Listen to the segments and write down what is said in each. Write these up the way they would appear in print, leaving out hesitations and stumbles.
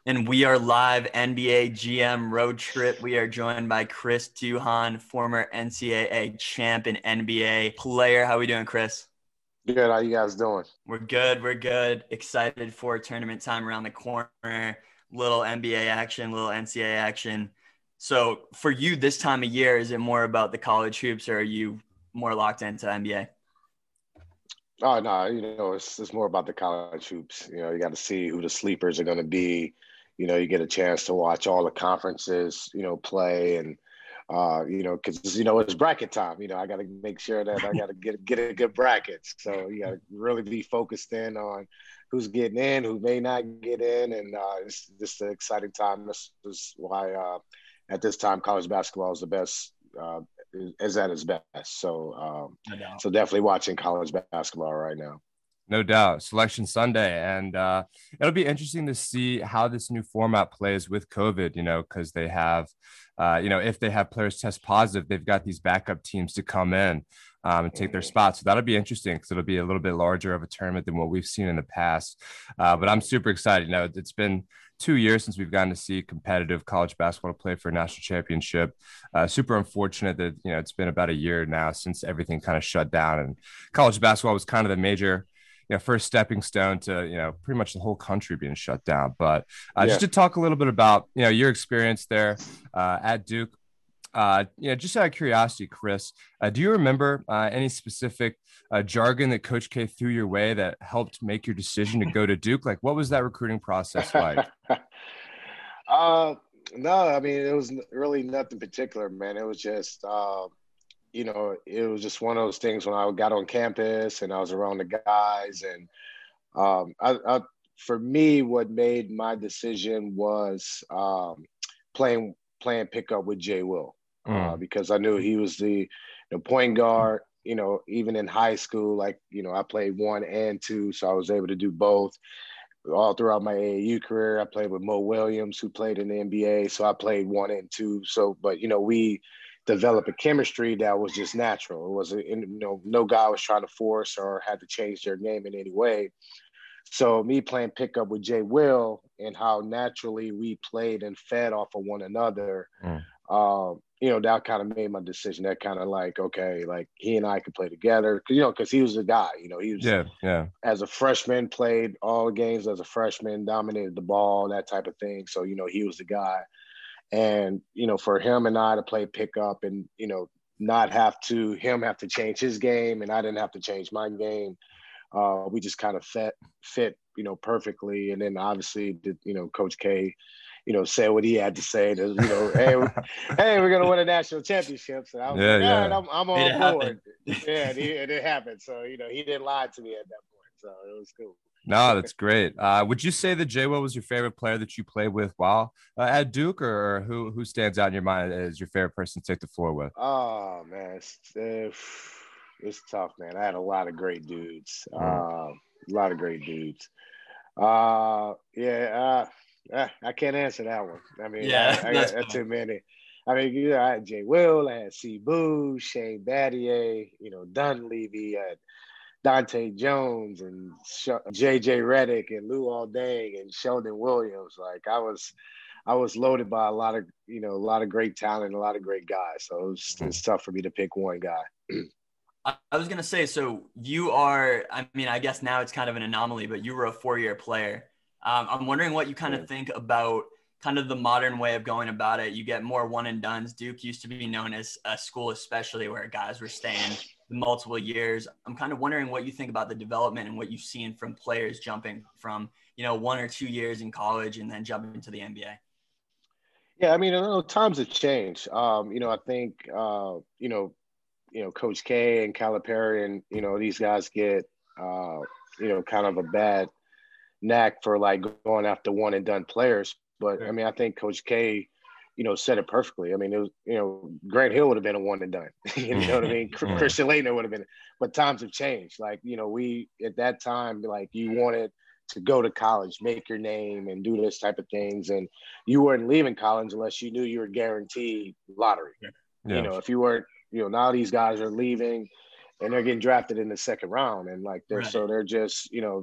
And we are live NBA GM road trip. We are joined by Chris Duhon, former NCAA champ and NBA player. How we doing, Chris? Good. How you guys doing? We're good. We're good. Excited for tournament time around the corner. Little NBA action, little NCAA action. So for you this time of year, is it more about the college hoops or are you more locked into NBA? Oh no, it's more about the college hoops. You got to see who the sleepers are going to be. You get a chance to watch all the conferences, play and because it's bracket time. I got to make sure that I got to get a good bracket. So you got to really be focused in on who's getting in, who may not get in, and it's just an exciting time. This is why at this time college basketball is the best. Is at its best. So definitely watching college basketball right now. No doubt. Selection Sunday. And it'll be interesting to see how this new format plays with COVID, because they have, if they have players test positive, they've got these backup teams to come in and take their spots. So that'll be interesting because it'll be a little bit larger of a tournament than what we've seen in the past. But I'm super excited. It's been 2 years since we've gotten to see competitive college basketball play for a national championship. Super unfortunate that, it's been about a year now since everything kind of shut down, and college basketball was kind of the major first stepping stone to, pretty much the whole country being shut down. But just to talk a little bit about, your experience there at Duke, just out of curiosity, Chris, do you remember any specific jargon that Coach K threw your way that helped make your decision to go to Duke? Like, what was that recruiting process like? No, I mean, it was really nothing particular, man. It was just, it was just one of those things when I got on campus and I was around the guys. And for me, what made my decision was playing pickup with Jay Will. Because I knew he was the point guard, even in high school, I played 1 and 2, so I was able to do both. All throughout my AAU career, I played with Mo Williams, who played in the NBA, so I played 1 and 2. So, but, we developed a chemistry that was just natural. It wasn't, no guy was trying to force or had to change their game in any way. So me playing pickup with Jay Will and how naturally we played and fed off of one another, that kind of made my decision. That kind of okay, he and I could play together, because he was the guy. He was as a freshman, played all the games as a freshman, dominated the ball, that type of thing. So he was the guy, and for him and I to play pickup and not have to change his game and I didn't have to change my game. We just kind of fit perfectly. And then obviously Coach K said what he had to say to, hey, we're going to win a national championship. So I was all right, I'm on board. Yeah, and it happened. So, he didn't lie to me at that point. So it was cool. No, that's great. Would you say that Jay Will was your favorite player that you played with while at Duke, or who stands out in your mind as your favorite person to take the floor with? Oh, man, it's tough, man. I had a lot of great dudes. I can't answer that one. I mean, I got too many. I mean, I had Jay Will, I had C. Boo, Shane Battier, Dunleavy, I had Dante Jones and J.J. Redick and Lou Alding and Sheldon Williams. I was loaded by a lot of great talent, a lot of great guys. So it's tough for me to pick one guy. I was going to say, so you are, I guess now it's kind of an anomaly, but you were a 4-year player. I'm wondering what you kind of think about kind of the modern way of going about it. You get more one and dones. Duke used to be known as a school, especially where guys were staying multiple years. I'm kind of wondering what you think about the development and what you've seen from players jumping from, 1 or 2 years in college and then jumping into the NBA. Yeah, I mean, times have changed. I think, Coach K and Calipari and, these guys get, kind of a bad knack for going after one and done players. But I mean, I think Coach K, said it perfectly. I mean, it was, Grant Hill would have been a one and done. You know what I mean? Christian Laettner would have been, but times have changed. We at that time, you wanted to go to college, make your name, and do this type of things, and you weren't leaving college unless you knew you were guaranteed lottery. Yeah. If you weren't, now these guys are leaving, and they're getting drafted in the second round, and they're just,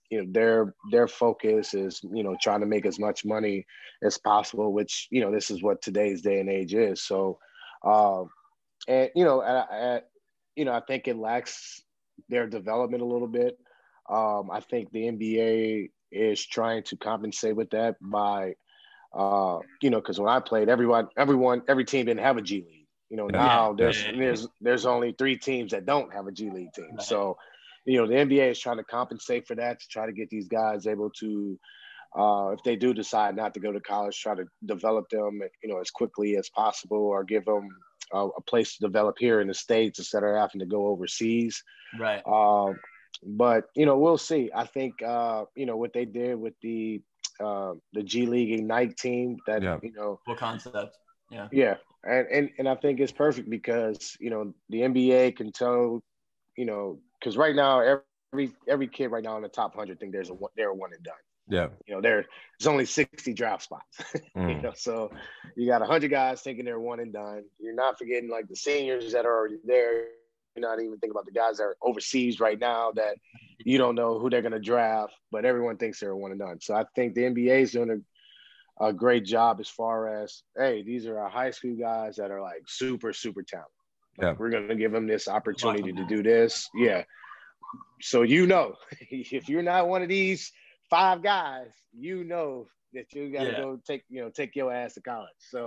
their focus is, trying to make as much money as possible, which, this is what today's day and age is. So, and, I think it lacks their development a little bit. I think the NBA is trying to compensate with that by, because when I played, every team didn't have a G League. Now there's only 3 teams that don't have a G League team. Right. So, the NBA is trying to compensate for that, to try to get these guys able to, if they do decide not to go to college, try to develop them, as quickly as possible, or give them a place to develop here in the States instead of having to go overseas. Right. But, we'll see. I think, what they did with the G League Ignite team, that, What concept? Yeah. Yeah. And I think it's perfect because, the NBA can tell, because right now, every kid right now in the top 100 think they're a one and done. Yeah. There's only 60 draft spots. So you got 100 guys thinking they're one and done. You're not forgetting like the seniors that are already there. You're not even thinking about the guys that are overseas right now that you don't know who they're going to draft, but everyone thinks they're one and done. So I think the NBA is doing a great job as far as, hey, these are our high school guys that are like super, super talented. Like, we're going to give them this opportunity to do this. Yeah. So, if you're not one of these 5 guys, that you got to go take your ass to college. So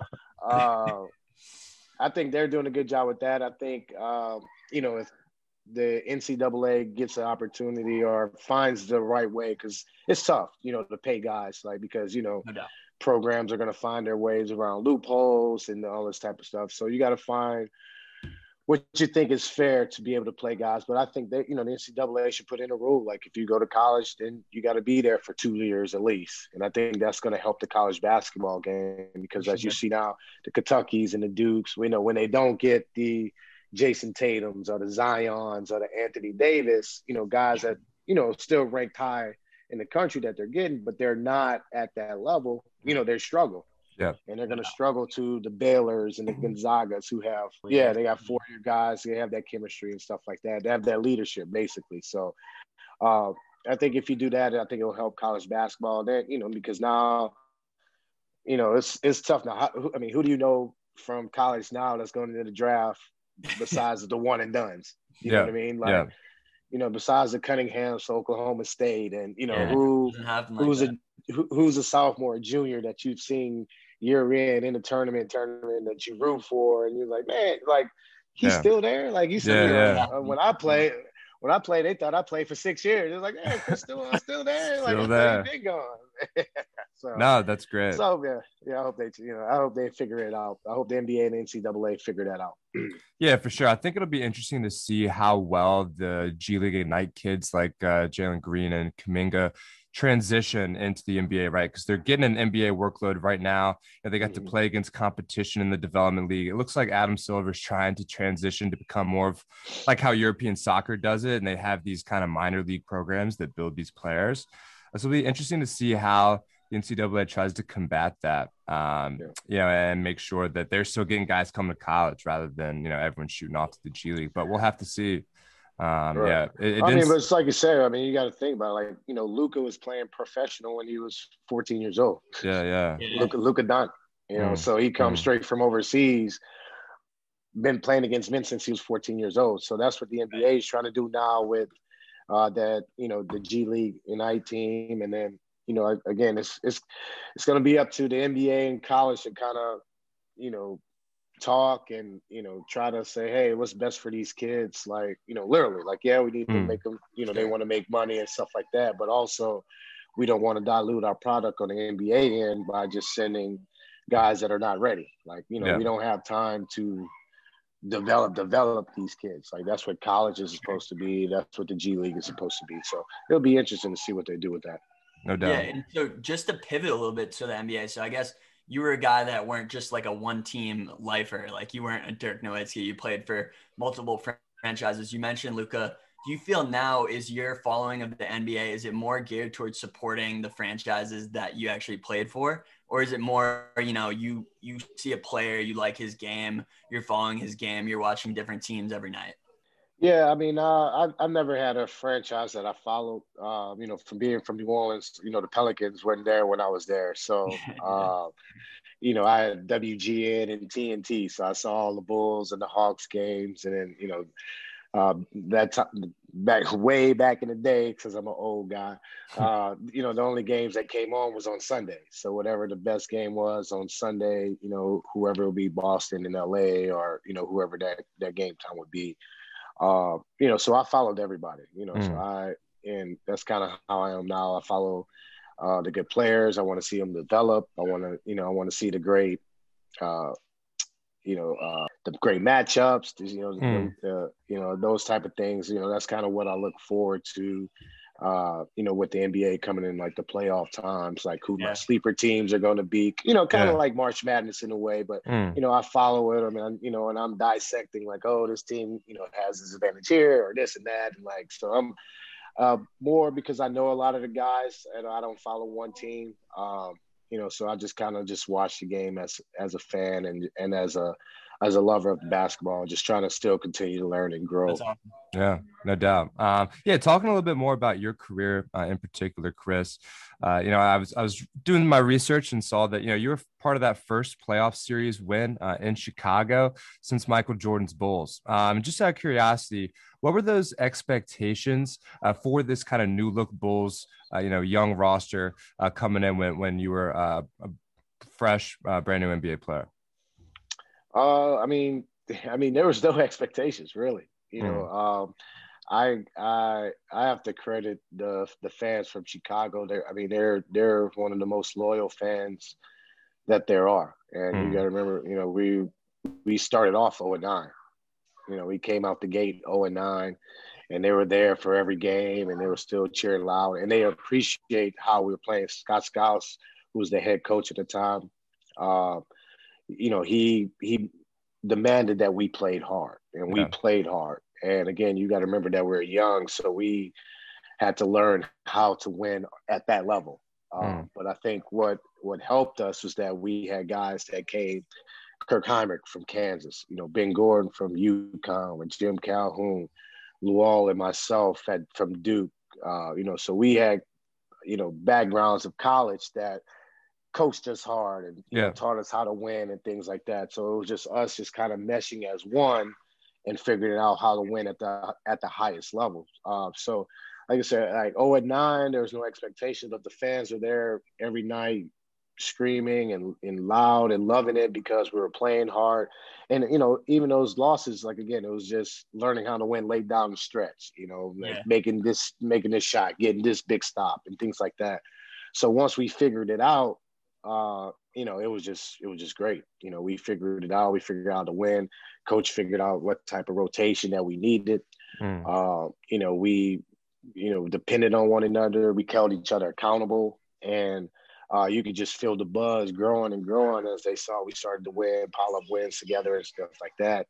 I think they're doing a good job with that. I think, if the NCAA gets an opportunity or finds the right way, because it's tough, to pay guys, like, because, No doubt. programs are going to find their ways around loopholes and all this type of stuff. So you got to find what you think is fair to be able to play guys. But I think that, the NCAA should put in a rule. Like, if you go to college, then you got to be there for 2 years at least. And I think that's going to help the college basketball game, because as you see now, the Kentuckys and the Dukes, when they don't get the Jason Tatums or the Zions or the Anthony Davis, guys that, still ranked high in the country that they're getting, but they're not at that level, they struggle. Yeah. And they're going to struggle to the Baylors and the Gonzagas who have, they got 4-year guys. They have that chemistry and stuff like that. They have that leadership, basically. So I think if you do that, I think it'll help college basketball. Then, because now, it's tough now. Who do you know from college now that's going into the draft besides the one and dones? You know what I mean? Like, besides the Cunninghams, Oklahoma State, and who's a sophomore, or junior that you've seen year in the tournament that you root for, and you're like, man, like, he's still there. Like you said, when I played, they thought I played for 6 years. It was like, hey, I'm still there. Like, still there. He's been gone. So, no, that's great. So I hope they figure it out. I hope the NBA and the NCAA figure that out. Yeah, for sure. I think it'll be interesting to see how well the G League Ignite kids like Jalen Green and Kuminga transition into the NBA, right? Because they're getting an NBA workload right now, and they got to play against competition in the development league. It looks like Adam Silver's trying to transition to become more of like how European soccer does it, and they have these kind of minor league programs that build these players. So it'll be interesting to see how the NCAA tries to combat that, and make sure that they're still getting guys coming to college rather than, everyone shooting off to the G League. But we'll have to see. Right. But it's like you said, you got to think about it. Like, Luka was playing professional when he was 14 years old. Yeah. Luka Doncic, so he comes straight from overseas, been playing against men since he was 14 years old. So that's what the NBA is trying to do now with the G League Ignite team. And then, again, it's going to be up to the NBA and college to kind of, talk and, try to say, hey, what's best for these kids? Like, literally, like, we need to make them, they want to make money and stuff like that. But also, we don't want to dilute our product on the NBA end by just sending guys that are not ready. Like, we don't have time to develop these kids. Like, that's what college is supposed to be. That's what the G League is supposed to be. So it'll be interesting to see what they do with that. No doubt. Yeah, and so just to pivot a little bit to the NBA. So I guess you were a guy that weren't just like a one-team lifer. Like, you weren't a Dirk Nowitzki. You played for multiple franchises. You mentioned Luka. Do you feel now is your following of the NBA, is it more geared towards supporting the franchises that you actually played for? Or is it more, you see a player, you like his game, you're following his game, you're watching different teams every night? Yeah, I mean, I've never had a franchise that I followed. From being from New Orleans, the Pelicans weren't there when I was there, so I had WGN and TNT, so I saw all the Bulls and the Hawks games, and then that time back way back in the day, because I'm an old guy. The only games that came on was on Sunday. So whatever the best game was on Sunday, whoever will be Boston and LA, or whoever that game time would be. So I followed everybody. And that's kind of how I am now. I follow the good players. I want to see them develop. I want to see the great uh, the great matchups, those type of things. That's kind of what I look forward to. With the NBA coming in, like the playoff times, like who my sleeper teams are going to be. Kind of like March Madness in a way, but I follow it. I mean, and I'm dissecting like, oh, this team, has this advantage here or this and that, and like so I'm. More because I know a lot of the guys and I don't follow one team. So I just kind of just watch the game as a fan and as a lover of basketball, just trying to still continue to learn and grow. That's awesome. Yeah, no doubt. Talking a little bit more about your career in particular, Chris. I was doing my research and saw that you were part of that first playoff series win in Chicago since Michael Jordan's Bulls. Just out of curiosity, what were those expectations for this kind of new look Bulls, young roster coming in when you were a fresh, brand new NBA player? I mean, there was no expectations really. I have to credit the fans from Chicago. They're one of the most loyal fans that there are, and you got to remember, we started off 0-9. We came out the gate 0-9, and they were there for every game, and they were still cheering loud, and they appreciate how we were playing. Scott Skiles, who was the head coach at the time, he demanded that we played hard, and we played hard. And again, you got to remember that we're young, so we had to learn how to win at that level. But I think what helped us was that we had guys that came, Kirk Hinrich from Kansas, Ben Gordon from UConn, and Jim Calhoun, Luol, and myself from Duke. So we had, backgrounds of college that coached us hard and taught us how to win and things like that. So it was just us just kind of meshing as one and figuring out how to win at the highest level. So like I said, like 0-9, there was no expectation, but the fans were there every night screaming and loud and loving it because we were playing hard. And, even those losses, like, again, it was just learning how to win late down the stretch, making this shot, getting this big stop and things like that. So once we figured it out, it was just great. We figured it out. We figured out how to win. Coach figured out what type of rotation that we needed. We, depended on one another. We held each other accountable, and you could just feel the buzz growing and growing as they saw we started to win, pile up wins together and stuff like that.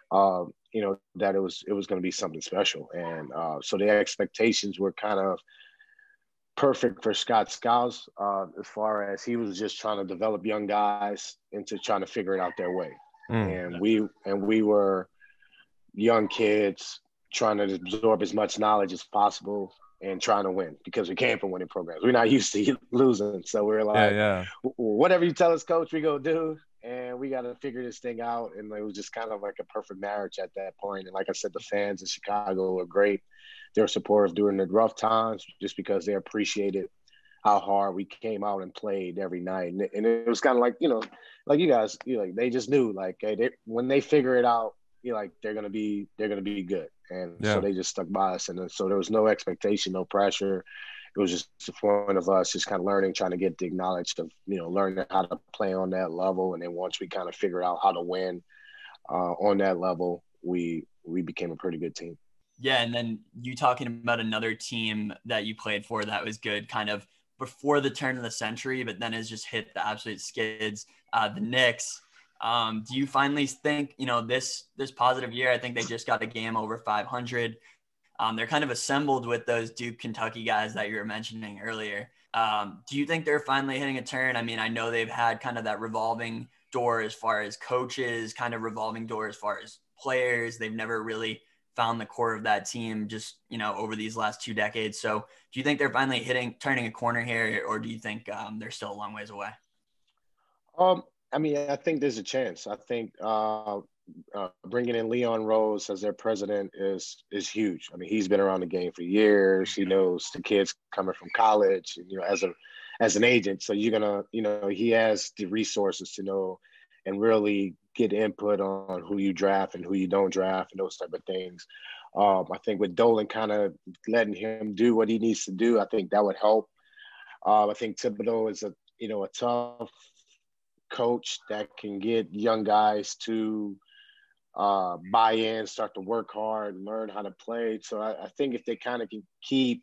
That it was going to be something special. And so the expectations were kind of perfect for Scott Skiles, as far as he was just trying to develop young guys into trying to figure it out their way. And we were young kids trying to absorb as much knowledge as possible and trying to win because we came from winning programs. We're not used to losing. So we're like, whatever you tell us, coach, we go do. And we got to figure this thing out. And it was just kind of like a perfect marriage at that point. And like I said, the fans in Chicago were great. They were supportive during the rough times just because they appreciated how hard we came out and played every night. And it was kind of like, like you guys, they just knew, like, hey, when they figure it out, they're gonna be good. And so they just stuck by us. And so there was no expectation, no pressure. It was just the point of us just kind of learning, trying to get the knowledge of, learning how to play on that level. And then once we kind of figured out how to win on that level, we became a pretty good team. Yeah, and then you talking about another team that you played for that was good kind of before the turn of the century, but then has just hit the absolute skids, the Knicks. Do you finally think, this positive year, I think they just got a game over 500. They're kind of assembled with those Duke, Kentucky guys that you were mentioning earlier. Do you think they're finally hitting a turn? I mean, I know they've had kind of that revolving door as far as coaches, kind of revolving door as far as players. They've never really found the core of that team just, over these last 2 decades. So do you think they're finally turning a corner here, or do you think they're still a long ways away? I mean, I think there's a chance. I think bringing in Leon Rose as their president is huge. I mean, he's been around the game for years. He knows the kids coming from college, and, as an agent. So you're gonna, he has the resources to know and really get input on who you draft and who you don't draft and those type of things. I think with Dolan kind of letting him do what he needs to do, I think that would help. I think Thibodeau is a tough coach that can get young guys to buy in, start to work hard, learn how to play. So I think if they kind of can keep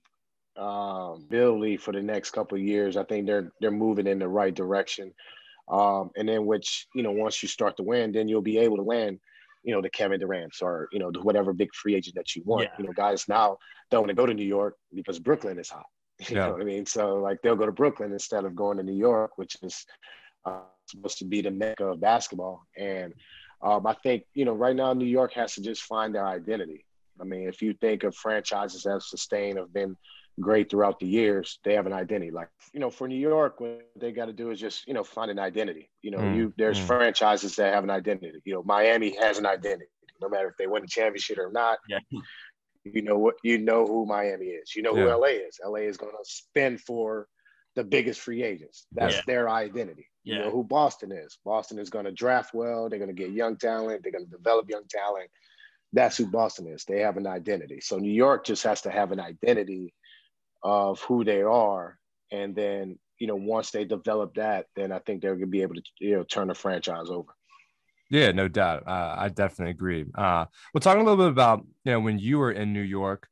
Billy for the next couple of years, I think they're moving in the right direction. And then once you start to win, then you'll be able to land, the Kevin Durant's or, whatever big free agent that you want. Yeah. Guys now don't want to go to New York because Brooklyn is hot. You know what I mean? So like they'll go to Brooklyn instead of going to New York, which is supposed to be the mecca of basketball. And I think, right now New York has to just find their identity. I mean, if you think of franchises that have been great throughout the years, they have an identity. Like, for New York, what they got to do is just, find an identity. There's franchises that have an identity. Miami has an identity, no matter if they win the championship or not. Yeah. You know who Miami is. You know who LA is. LA is going to spend for the biggest free agents. That's their identity. You know who Boston is. Boston is going to draft well. They're going to get young talent. They're going to develop young talent. That's who Boston is. They have an identity. So New York just has to have an identity of who they are. And then, once they develop that, then I think they're going to be able to, turn the franchise over. Yeah, no doubt. I definitely agree. We'll talk a little bit about, when you were in New York,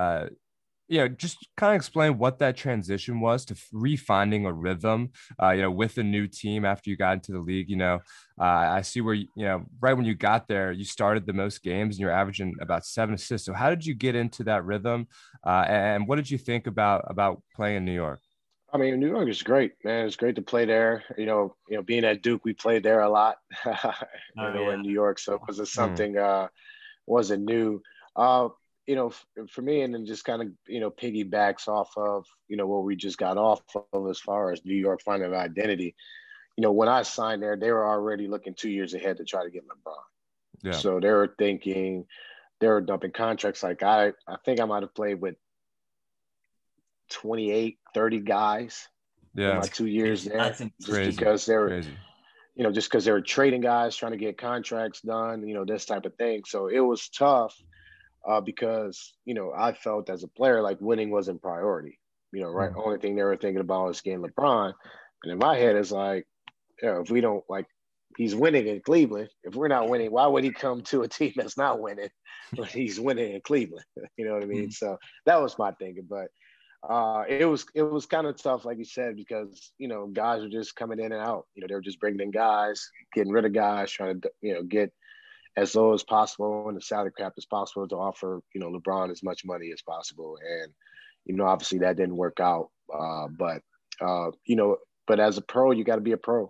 just kind of explain what that transition was to refinding a rhythm, with a new team after you got into the league. I see where, right when you got there, you started the most games and you're averaging about 7 assists. So how did you get into that rhythm? And what did you think about playing in New York? I mean, New York is great, man. It's great to play there. Being at Duke, we played there a lot, in New York. So it wasn't something, wasn't new. For me, and then just kind of, piggybacks off of, what we just got off of as far as New York finding an identity. When I signed there, they were already looking 2 years ahead to try to get LeBron. Yeah. So they were thinking, they were dumping contracts. Like I think I might have played with 28, 30 guys in my 2 years there. Just because they were, just because they were trading guys, trying to get contracts done, this type of thing. So it was tough. Because, I felt as a player like winning wasn't priority, right? Only thing they were thinking about was getting LeBron. And in my head, it's like, if we don't, like, he's winning in Cleveland. If we're not winning, why would he come to a team that's not winning when he's winning in Cleveland? You know what I mean? So that was my thinking. But it was kind of tough, like you said, because, guys were just coming in and out. They were just bringing in guys, getting rid of guys, trying to, get as low as possible and the salary cap as possible to offer, LeBron as much money as possible. And, obviously that didn't work out. But as a pro, you got to be a pro,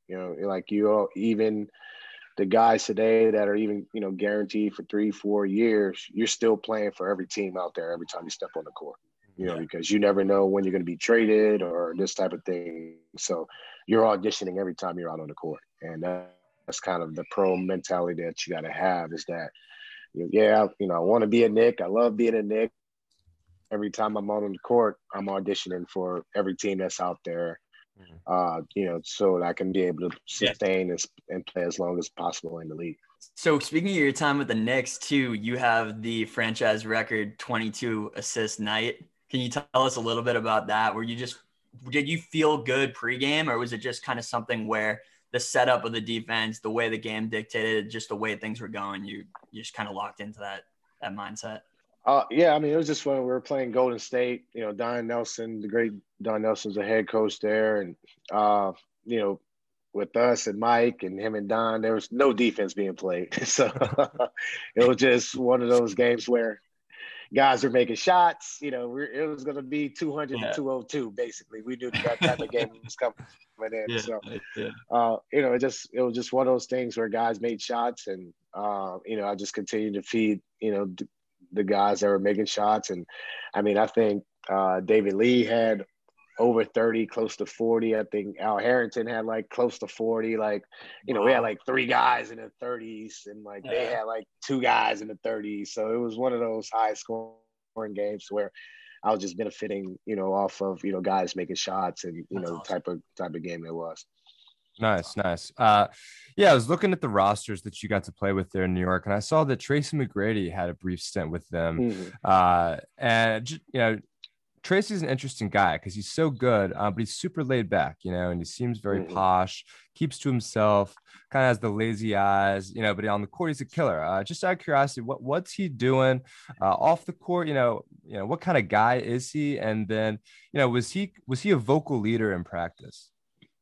even the guys today that are even, guaranteed for 3-4 years, you're still playing for every team out there every time you step on the court, because you never know when you're going to be traded or this type of thing. So you're auditioning every time you're out on the court. And that's kind of the pro mentality that you got to have, is that, I want to be a Knick. I love being a Knick. Every time I'm out on the court, I'm auditioning for every team that's out there, so that I can be able to sustain and play as long as possible in the league. So speaking of your time with the Knicks too, you have the franchise record 22 assist night. Can you tell us a little bit about that? Did you feel good pregame, or was it just kind of something where the setup of the defense, the way the game dictated, just the way things were going, you just kind of locked into that mindset? Yeah, I mean, it was just when we were playing Golden State, Don Nelson, the great Don Nelson's the head coach there. And, with us and Mike and him and Don, there was no defense being played. So it was just one of those games where guys are making shots. It was going to be 200 to 202, basically. We knew that type of game was coming in. It was just one of those things where guys made shots, and I just continued to feed the guys that were making shots. And I mean, I think David Lee had over 30, close to 40. I think Al Harrington had like close to 40. Like, you know, we had like 3 guys in their 30s, and like they had like 2 guys in the 30s. So it was one of those high scoring games where I was just benefiting, you know, off of, you know, guys making shots, and, you know, type of game it was. Nice. Yeah, I was looking at the rosters that you got to play with there in New York, and I saw that Tracy McGrady had a brief stint with them. And, you know, Tracy's an interesting guy because he's so good, but he's super laid back, you know, and he seems very posh, keeps to himself, kind of has the lazy eyes, you know, but on the court, he's a killer. Just out of curiosity, what's he doing off the court? You know, what kind of guy is he? And then, you know, was he a vocal leader in practice?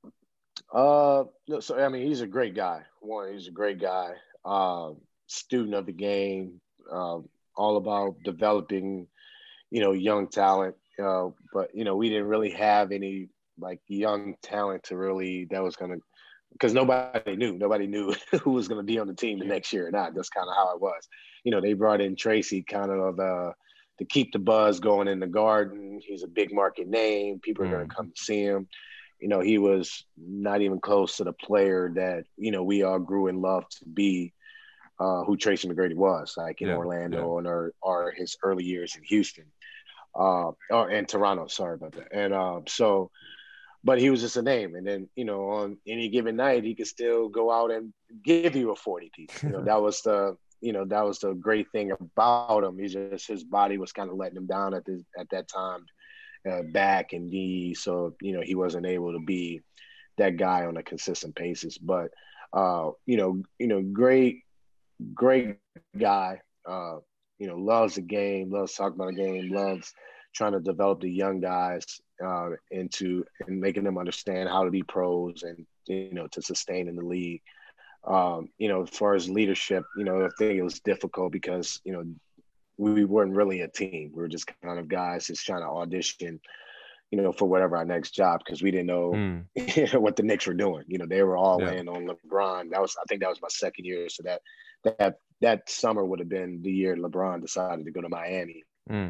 So, I mean, he's a great guy. He's a great guy, student of the game, all about developing, you know, young talent. But, you know, we didn't really have any like young talent to really that was going to, because nobody knew who was going to be on the team the next year or not. That's kind of how it was. You know, they brought in Tracy kind of to keep the buzz going in the Garden. He's a big market name. People are going to come see him. You know, he was not even close to the player that, you know, we all grew and loved to be, who Tracy McGrady was, like in Orlando or his early years in Houston. Or in Toronto, sorry about that. And but he was just a name. And then, you know, on any given night, he could still go out and give you a 40 piece. You know, that was the great thing about him. His body was kind of letting him down at that time, back and knee. So, you know, he wasn't able to be that guy on a consistent basis. But, you know, great guy. You know, loves the game, loves talking about the game, loves trying to develop the young guys into and making them understand how to be pros and, you know, to sustain in the league. You know, as far as leadership, you know, I think it was difficult because, you know, we weren't really a team. We were just kind of guys just trying to audition, you know, for whatever our next job, because we didn't know what the Knicks were doing. You know, they were all in on LeBron. I think that was my second year. So that summer would have been the year LeBron decided to go to Miami.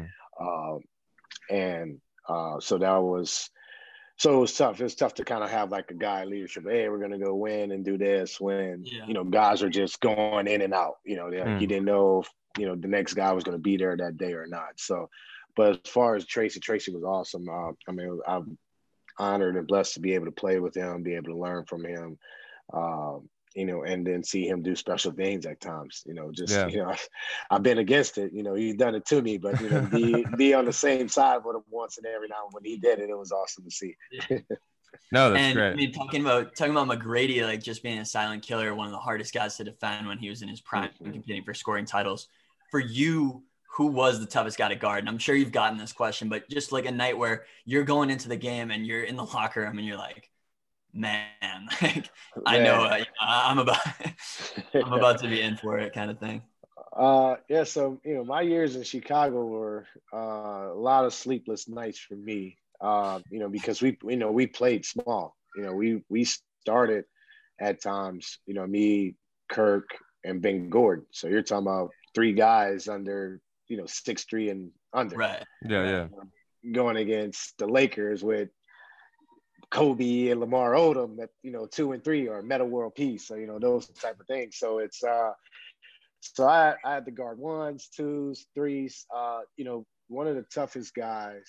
So it was tough. It was tough to kind of have like a guy leadership. Hey, we're going to go win and do this when, you know, guys are just going in and out. You know, he didn't know if, you know, the next guy was going to be there that day or not. So, but as far as Tracy was awesome. I mean, I'm honored and blessed to be able to play with him, be able to learn from him. You know, and then see him do special things at times, you know, just, you know, I've been against it, you know, he's done it to me, but, you know, be on the same side with him once and every now and when he did it, it was awesome to see. No, that's great. I mean, talking about McGrady, like just being a silent killer, one of the hardest guys to defend when he was in his prime and competing for scoring titles. For you, who was the toughest guy to guard? And I'm sure you've gotten this question, but just like a night where you're going into the game and you're in the locker room and you're like, man, like I know I'm about to be in for it, kind of thing. Yeah. So, you know, my years in Chicago were a lot of sleepless nights for me. You know, because we played small. You know, we started at times. You know, me, Kirk, and Ben Gordon. So you're talking about 3 guys under, you know, 6'3" and under. Right. Yeah. Going against the Lakers with Kobe and Lamar Odom at, you know, 2 and 3 or Metta World Peace. So, you know, those type of things. So it's so I had to guard 1s, 2s, 3s. You know, one of the toughest guys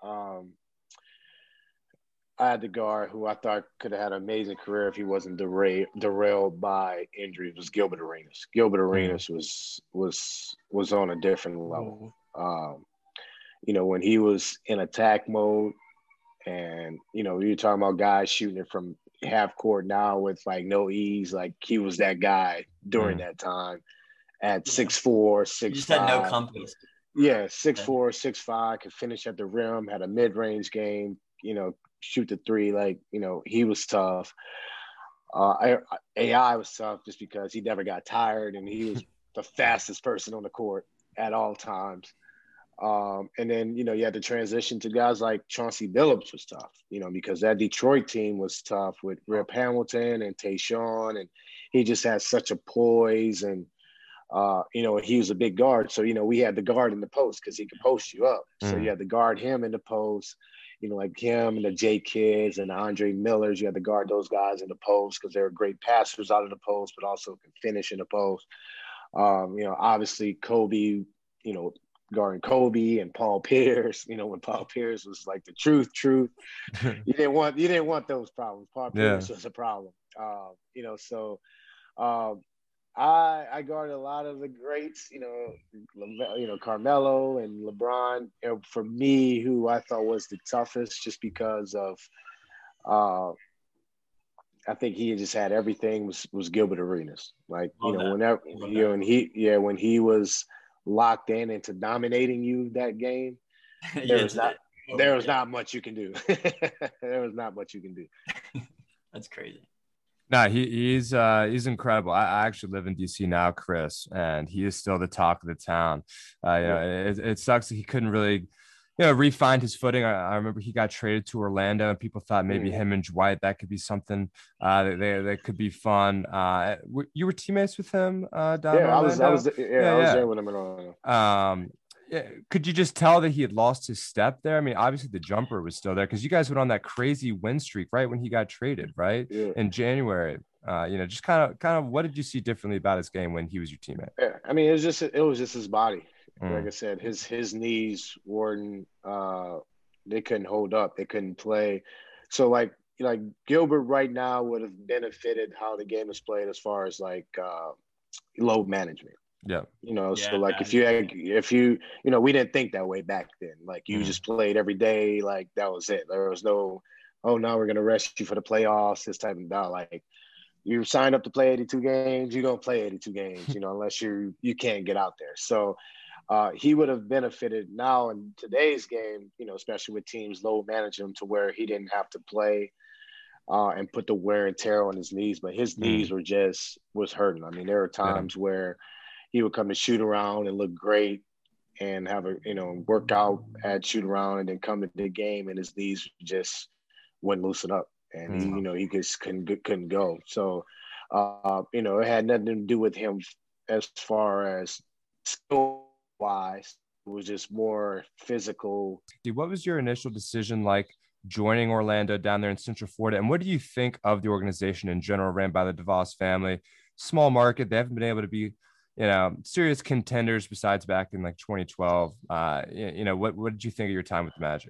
I had to guard, who I thought could have had an amazing career if he wasn't derailed by injuries, was Gilbert Arenas. Gilbert Arenas was on a different level. You know, when he was in attack mode, and, you know, you're talking about guys shooting it from half court now with like no ease. Like he was that guy during that time at 6'4", 6'5". You just had no compass. Yeah, 6'4", 6'5", could finish at the rim, had a mid-range game, you know, shoot the 3. Like, you know, he was tough. AI was tough just because he never got tired and he was the fastest person on the court at all times. And then, you know, you had to transition to guys like Chauncey Billups was tough, you know, because that Detroit team was tough with Rip Hamilton and Tayshaun, and he just had such a poise and he was a big guard. So, we had the guard in the post because he could post you up. So you had to guard him in the post, like him and the J Kids and the Andre Millers. You had to guard those guys in the post because they were great passers out of the post, but also can finish in the post. Obviously Kobe, guarding Kobe and Paul Pierce, when Paul Pierce was like the truth. You didn't want those problems. Paul Pierce was a problem. So I guarded a lot of the greats, Carmelo and LeBron. For me, who I thought was the toughest, just because of, I think he just had everything, was Gilbert Arenas. Like, whenever, when he was locked in into dominating you that game, there was not much you can do. There was not much you can do. That's crazy. No, he's incredible. I actually live in DC now, Chris, and he is still the talk of the town. It sucks that he couldn't really, re-find his footing. I remember he got traded to Orlando, and people thought maybe him and Dwight, that could be something that could be fun. You were teammates with him down in Orlando? I was there with him in Orlando. Could you just tell that he had lost his step there? I mean, obviously the jumper was still there because you guys went on that crazy win streak right when he got traded, right? Yeah. In January. Just kind of what did you see differently about his game when he was your teammate? Yeah, I mean, it was just his body. Like I said, his knees weren't they couldn't hold up. They couldn't play. So like Gilbert right now would have benefited how the game is played as far as like load management. Yeah. So like if you we didn't think that way back then. Like you just played every day, like that was it. There was no, oh, now we're gonna rest you for the playoffs, this type of thing. Like you signed up to play 82 games, you're gonna play 82 games, unless you can't get out there. So he would have benefited now in today's game, especially with teams load manage him to where he didn't have to play and put the wear and tear on his knees, but his knees was hurting. I mean, there were times where he would come to shoot around and look great and have a, work out at shoot around and then come to the game and his knees just wouldn't loosen up. And he just couldn't go. So, it had nothing to do with him as far as skill wise. It was just more physical. What was your initial decision like joining Orlando down there in Central Florida? And what do you think of the organization in general, ran by the DeVos family? Small market. They haven't been able to be, serious contenders besides back in like 2012. What did you think of your time with the Magic?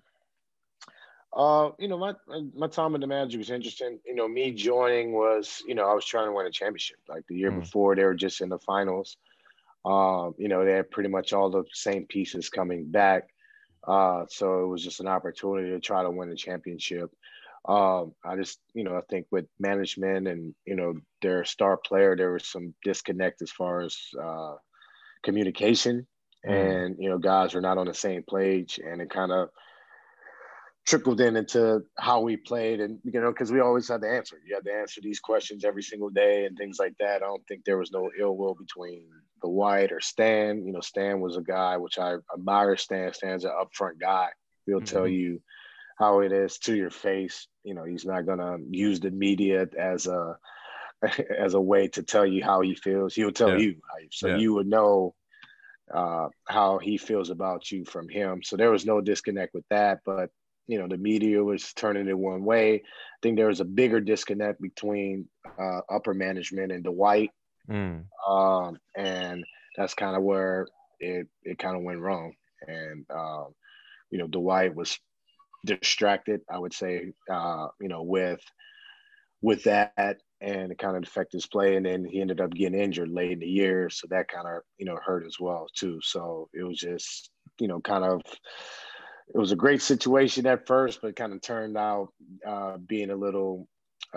My time with the Magic was interesting. Me joining was, I was trying to win a championship. Like the year before, they were just in the finals. They had pretty much all the same pieces coming back. So it was just an opportunity to try to win a championship. I just, I think with management and, their star player, there was some disconnect as far as communication and, guys were not on the same page, and it kind of trickled into how we played. And, because we always had the answer. You had to answer these questions every single day and things like that. I don't think there was no ill will between Dwight or Stan. Stan was a guy, which I admire Stan. Stan's an upfront guy. He'll tell you how it is to your face. He's not going to use the media as a way to tell you how he feels. He'll tell you how you, so you would know how he feels about you from him. So there was no disconnect with that, but the media was turning it one way. I think there was a bigger disconnect between upper management and Dwight. And that's kind of where it kind of went wrong. And, Dwight was distracted, I would say, with that, and it kind of affected his play. And then he ended up getting injured late in the year. So that kind of, hurt as well too. So it was just, it was a great situation at first, but kind of turned out being a little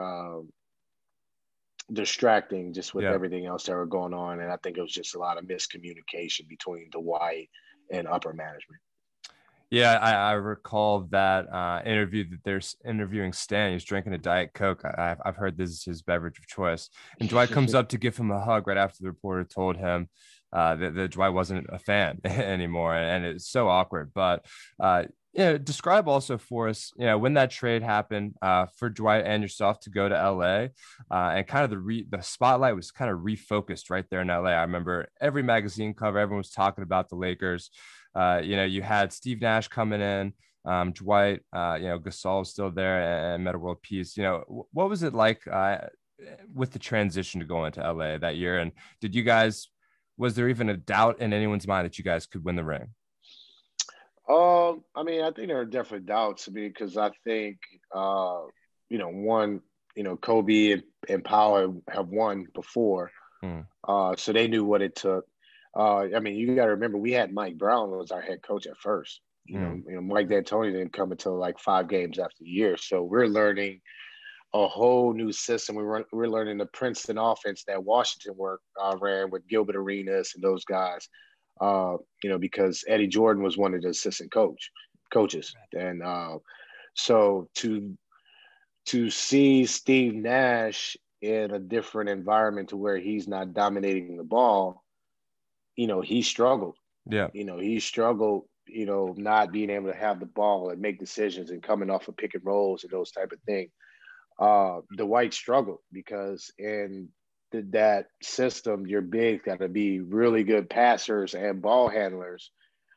distracting just with everything else that were going on. And I think it was just a lot of miscommunication between Dwight and upper management. Yeah, I recall that interview that they're interviewing Stan. He was drinking a Diet Coke. I've heard this is his beverage of choice. And Dwight comes up to give him a hug right after the reporter told him that Dwight wasn't a fan anymore. And it's so awkward. But, describe also for us, when that trade happened for Dwight and yourself to go to LA, and kind of the spotlight was kind of refocused right there in LA. I remember every magazine cover, everyone was talking about the Lakers. You had Steve Nash coming in, Dwight, Gasol was still there, and Metta World Peace. What was it like with the transition to go into LA that year? And was there even a doubt in anyone's mind that you guys could win the ring? I think there are definitely doubts because I think, Kobe and Powell have won before. So they knew what it took. You got to remember, we had Mike Brown was our head coach at first. Mike D'Antoni didn't come until like 5 games after the year. So we're learning a whole new system. We're learning the Princeton offense that Washington ran with Gilbert Arenas and those guys. Because Eddie Jordan was one of the assistant coaches. And so to see Steve Nash in a different environment to where he's not dominating the ball, he struggled. Yeah. He struggled, not being able to have the ball and make decisions and coming off of pick and rolls and those type of things. Dwight struggled because in that system, your bigs got to be really good passers and ball handlers,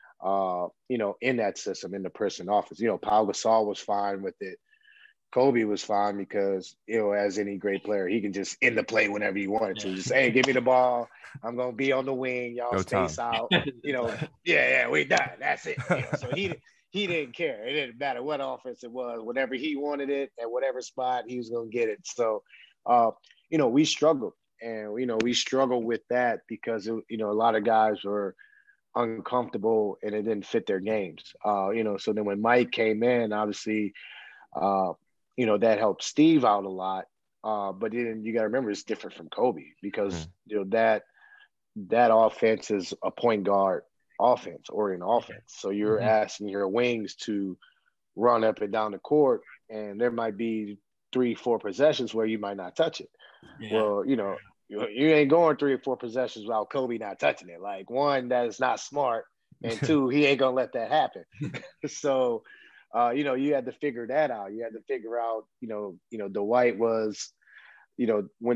in that system, in the Princeton offense. Pau Gasol was fine with it. Kobe was fine because, as any great player, he can just end the play whenever he wanted to. Just, hey, give me the ball. I'm going to be on the wing. Y'all space out. We done. That's it. So he didn't care. It didn't matter what offense it was. Whenever he wanted it, at whatever spot, he was going to get it. So, we struggled. And, we struggled with that because, a lot of guys were uncomfortable and it didn't fit their games. So then when Mike came in, obviously, that helped Steve out a lot. But then you got to remember, it's different from Kobe because, that offense is a point guard offense, Oregon offense. So you're asking your wings to run up and down the court, and there might be 3-4 possessions where you might not touch it. Yeah. Well, you ain't going 3 or 4 possessions without Kobe not touching it. Like, one, that is not smart, and 2, he ain't gonna let that happen. So, you had to figure that out. You had to figure out, Dwight was, when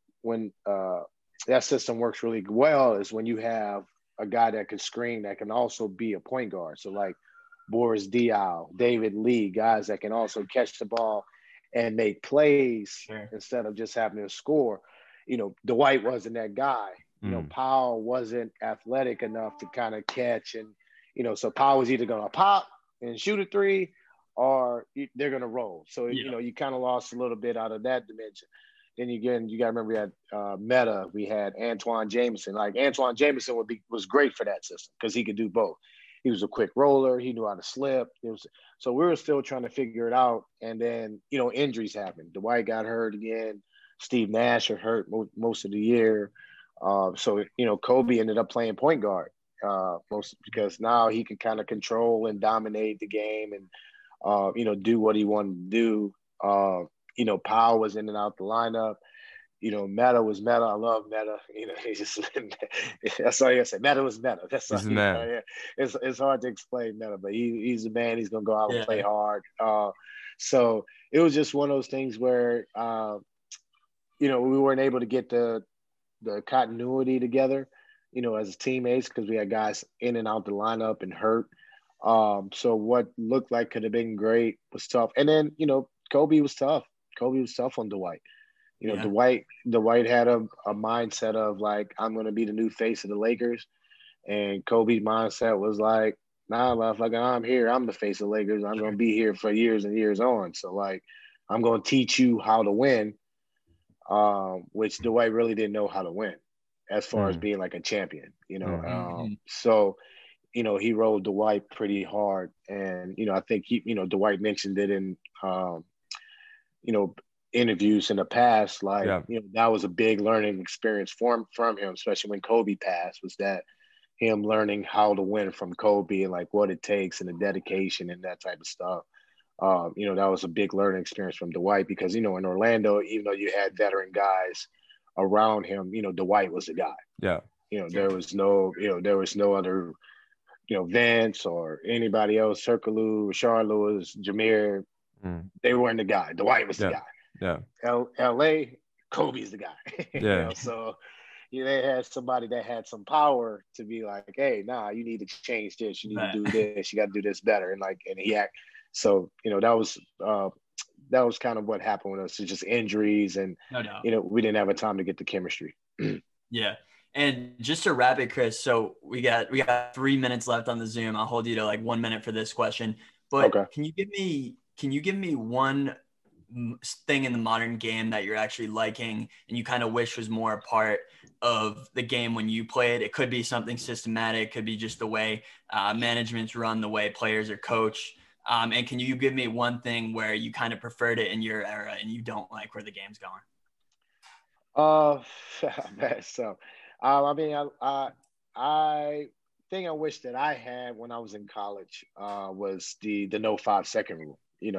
that system works really well is when you have a guy that can screen that can also be a point guard. So like Boris Diaw, David Lee, guys that can also catch the ball and make plays instead of just having to score. Dwight wasn't that guy. Powell wasn't athletic enough to kind of catch. And, so Powell was either going to pop and shoot a 3 or they're going to roll. So, you kind of lost a little bit out of that dimension. Then again, you got to remember we had Metta, we had Antoine Jameson. Like Antoine Jameson was great for that system because he could do both. He was a quick roller. He knew how to slip. So we were still trying to figure it out. And then, injuries happened. Dwight got hurt again. Steve Nash got hurt most of the year. So Kobe ended up playing point guard because now he can kind of control and dominate the game and, do what he wanted to do. Powell was in and out the lineup. Metta was Metta. I love Metta. He just that's all you gotta say. Metta was Metta. That's all. It's hard to explain Metta, but he's a man. He's gonna go out and play hard. So it was just one of those things where we weren't able to get the continuity together, as teammates because we had guys in and out the lineup and hurt. So what looked like could have been great was tough. And then Kobe was tough. Kobe was tough on Dwight. Dwight had a mindset of like, I'm going to be the new face of the Lakers. And Kobe's mindset was like, nah, motherfucker, I'm here. I'm the face of the Lakers. I'm going to be here for years and years on. So like, I'm going to teach you how to win, which Dwight really didn't know how to win as far as being like a champion, So, he rolled Dwight pretty hard. And, I think Dwight mentioned it in, interviews in the past, like, that was a big learning experience from him, especially when Kobe passed, was that him learning how to win from Kobe and like what it takes and the dedication and that type of stuff. That was a big learning experience from Dwight because, in Orlando, even though you had veteran guys around him, Dwight was the guy. Yeah. There was no other, Vince or anybody else, Circaloo, Rashard Lewis, Jameer, they weren't the guy. Dwight was the guy. Yeah. L.A., Kobe's the guy. Yeah. So they had somebody that had some power to be like, hey, nah, you need to change this. You need to do this. You got to do this better. And he act. So that was kind of what happened with us. It's just injuries, and we didn't have a time to get the chemistry. Yeah. And just to wrap it, Chris, so we got 3 minutes left on the Zoom. I'll hold you to like 1 minute for this question. But can you give me one thing in the modern game that you're actually liking and you kind of wish was more a part of the game when you played? It could be something systematic, could be just the way management's run, the way players are coached. And can you give me one thing where you kind of preferred it in your era and you don't like where the game's going? So, I think I wish that I had when I was in college was the no 5 second rule.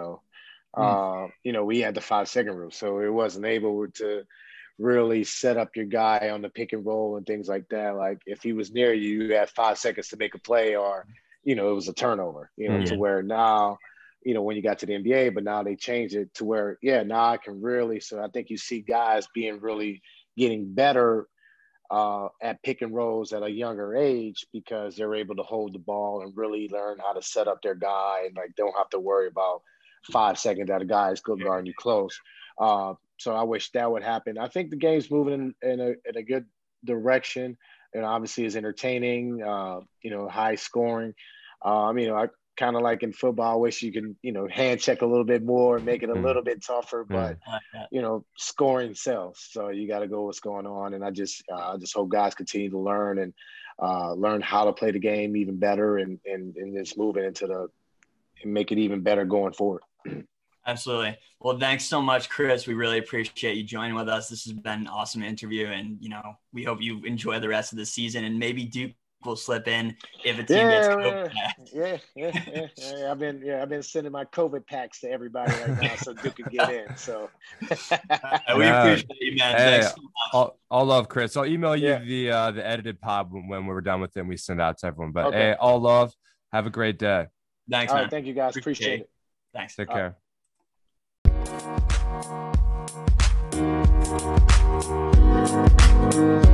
We had the 5 second rule, so it wasn't able to really set up your guy on the pick and roll and things like that. Like if he was near you, you had 5 seconds to make a play, or it was a turnover. To where now, when you got to the NBA, but now they changed it to where now I can really. So I think you see guys getting better at pick and rolls at a younger age because they're able to hold the ball and really learn how to set up their guy and don't have to worry about 5 seconds that a guy is guarding you close. So I wish that would happen. I think the game's moving in a good direction, and obviously is entertaining. High scoring. I kind of like in football, I wish you can hand check a little bit more, make it a little bit tougher, but scoring sells. So you got to go what's going on, and I just hope guys continue to learn and learn how to play the game even better, and just moving into and make it even better going forward. Absolutely. Well, thanks so much, Chris. We really appreciate you joining with us. This has been an awesome interview, and we hope you enjoy the rest of the season, and maybe Duke will slip in if a team gets COVID. I've been sending my COVID packs to everybody right now so Duke can get in. So we appreciate you, man. Hey, thanks so much. All love, Chris. I'll email you the edited pod when we're done with it and we send it out to everyone. But hey, all love. Have a great day. Thanks, all man. Right, thank you guys. Appreciate it. Thanks. Take care. Right.